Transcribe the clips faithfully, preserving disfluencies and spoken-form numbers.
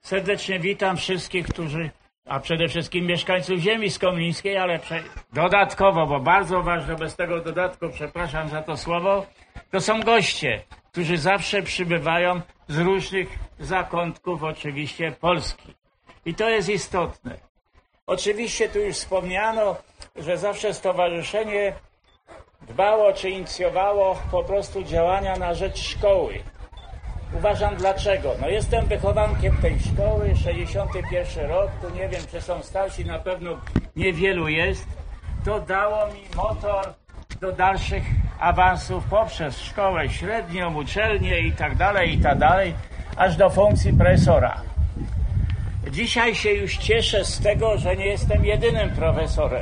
Serdecznie witam wszystkich, którzy, a przede wszystkim mieszkańców ziemi skomlińskiej, ale prze... dodatkowo, bo bardzo ważne, bez tego dodatku, przepraszam za to słowo, to są goście, którzy zawsze przybywają z różnych zakątków oczywiście Polski. I to jest istotne. Oczywiście tu już wspomniano, że zawsze stowarzyszenie dbało czy inicjowało po prostu działania na rzecz szkoły. Uważam dlaczego. No jestem wychowankiem tej szkoły, sześćdziesiąty pierwszy rok, tu nie wiem, czy są starsi, na pewno niewielu jest. To dało mi motor do dalszych awansów poprzez szkołę średnią, uczelnię i tak dalej, i tak dalej, aż do funkcji profesora. Dzisiaj się już cieszę z tego, że nie jestem jedynym profesorem.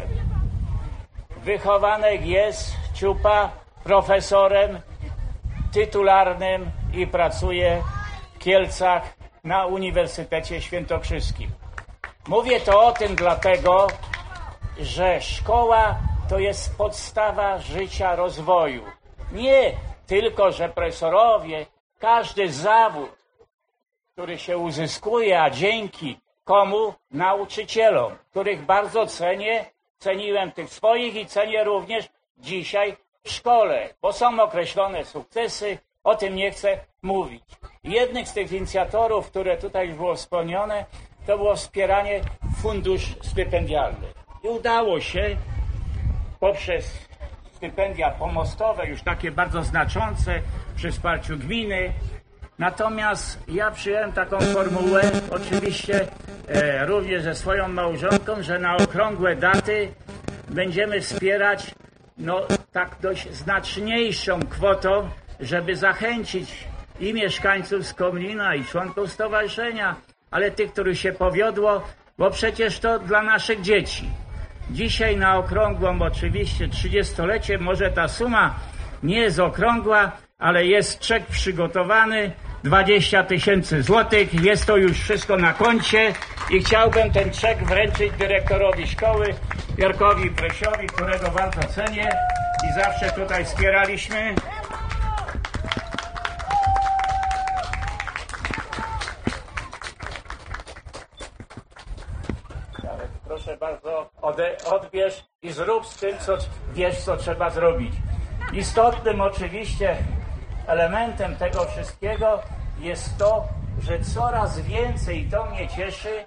Wychowanek jest, Ciupa, profesorem tytularnym i pracuje w Kielcach na Uniwersytecie Świętokrzyskim. Mówię to o tym dlatego, że szkoła to jest podstawa życia, rozwoju. Nie tylko, że profesorowie, każdy zawód, który się uzyskuje, a dzięki komu? Nauczycielom, których bardzo cenię, ceniłem tych swoich i cenię również dzisiaj w szkole, bo są określone sukcesy, o tym nie chcę mówić. Jednym z tych inicjatorów, które tutaj już było wspomniane, to było wspieranie fundusz stypendialny. I udało się poprzez stypendia pomostowe, już takie bardzo znaczące, przy wsparciu gminy. Natomiast ja przyjąłem taką formułę, oczywiście e, również ze swoją małżonką, że na okrągłe daty będziemy wspierać no, tak dość znaczniejszą kwotą, żeby zachęcić i mieszkańców Skomlina, i członków stowarzyszenia, ale tych, których się powiodło, bo przecież to dla naszych dzieci. Dzisiaj na okrągłą oczywiście trzydziestolecie, może ta suma nie jest okrągła, ale jest czek przygotowany, dwadzieścia tysięcy złotych, jest to już wszystko na koncie i chciałbym ten czek wręczyć dyrektorowi szkoły, Jarkowi Presiowi, którego bardzo cenię i zawsze tutaj wspieraliśmy. Proszę bardzo, ode, odbierz i zrób z tym, co wiesz, co trzeba zrobić. Istotnym oczywiście elementem tego wszystkiego jest to, że coraz więcej, i to mnie cieszy,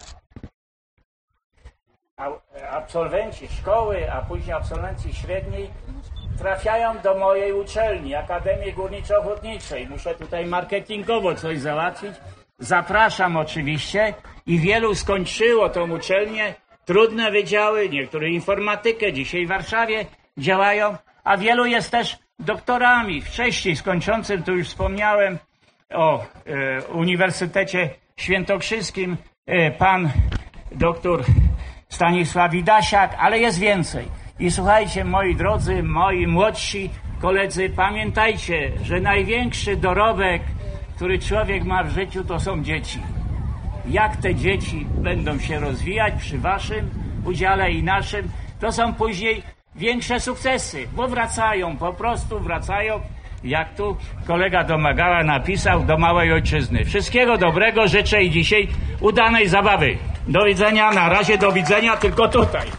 absolwenci szkoły, a później absolwenci średniej trafiają do mojej uczelni, Akademii Górniczo-Hutniczej. Muszę tutaj marketingowo coś załatwić. Zapraszam oczywiście i wielu skończyło tą uczelnię, trudne wydziały, niektóre informatykę, dzisiaj w Warszawie działają, a wielu jest też doktorami. Wcześniej skończącym, tu już wspomniałem o e, Uniwersytecie Świętokrzyskim, e, pan doktor Stanisław Widasiak, ale jest więcej. I słuchajcie, moi drodzy, moi młodsi koledzy, pamiętajcie, że największy dorobek, który człowiek ma w życiu, to są dzieci. Jak te dzieci będą się rozwijać przy waszym udziale i naszym, to są później większe sukcesy, bo wracają, po prostu wracają, jak tu kolega Domagała napisał, do małej ojczyzny. Wszystkiego dobrego życzę i dzisiaj udanej zabawy. Do widzenia, na razie do widzenia, tylko tutaj.